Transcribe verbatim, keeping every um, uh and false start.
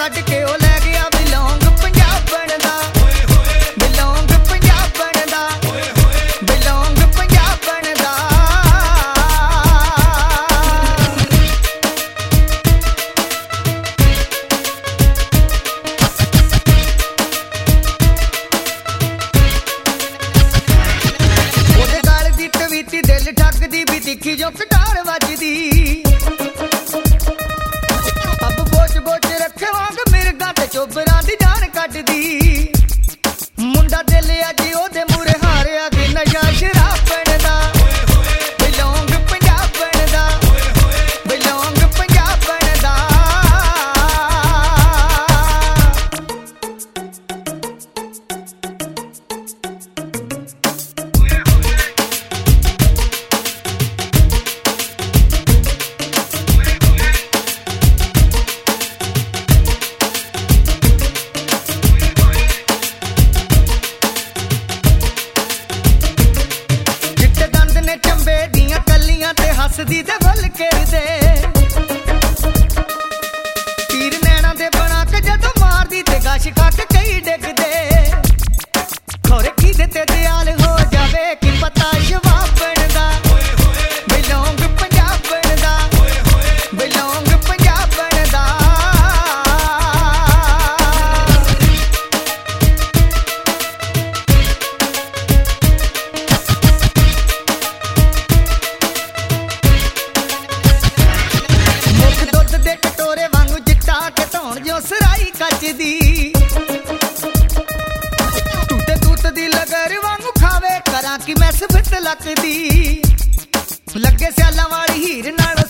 ਕੱਢ ਕੇ ਉਹ ਲੈ ਗਿਆ ਬਿਲੋਂਗ ਪੰਜਾਬਣ ਦਾ ਬਿਲੋਂਗ ਪੰਜਾਬਣ ਦਾ ਬਿਲੋਂਗ ਪੰਜਾਬਣ ਦਾ ਉਹਦੇ ਗਲ ਦੀ ਤਵੀਤੀ ਦਿਲ ਠੱਗਦੀ ਵੀ ਤਿੱਖੀ ਜੋ ਕਟਾਰ ਵੱਜਦੀ ਚੋਬਰਾਂ ਦੀ ਜਾਨ ਕੱਢਦੀ ਮੁੰਡਾ ਦਿਲ ਅੱਜ ਉਹਦੇ ਮੂਹਰੇ ਹਾਰਿਆ ਕਿ ਨਸ਼ਾ ਸ਼ਰਾਬਣ ਦਾ ਬਿਲੋਂਗ ਪੰਜਾਬਣ ਦਾ ਬਿਲੋਂਗ ਪੰਜਾਬਣ ਦਾ ਹੱਸਦੀ ਤੇ ਵੱਲ ਘੇਰਦੇ ਤੀਰ ਨੈਣਾ ਦੇ ਬਣਾ ਕੇ ਜਦੋਂ ਮਾਰਦੀ ਤੇ ਗਸ਼ ਕੱਕ ਕਈ ਡਿੱਗਦੇ ਖੋਰੇ ਕਿਹਦੇ ਤੇ ਦਿਆਲ ਹੋ ਜਾਵੇ ਕਿ ਪਤਾ ਸ਼ਵਾਬਣ ਦਾ ਬਿਲੋਂਗ ਪੰਜਾਬਣ ਦਾ ਬਿਲੋਂਗ ਪੰਜਾਬਣ ਦਾ ਸਰਾਈ ਕੱਚਦੀ ਟੁੱਟੇ ਤੂਤ ਦੀ ਲਗਰ ਵਾਂਗੂ ਖਾਵੇ ਕਰਾਂ ਕਿ ਮੈਂ ਸਬਤ ਲੱਕਦੀ ਲੱਗੇ ਸਿਆਲਾਂ ਵਾਲੀ ਹੀਰ ਨਾਲ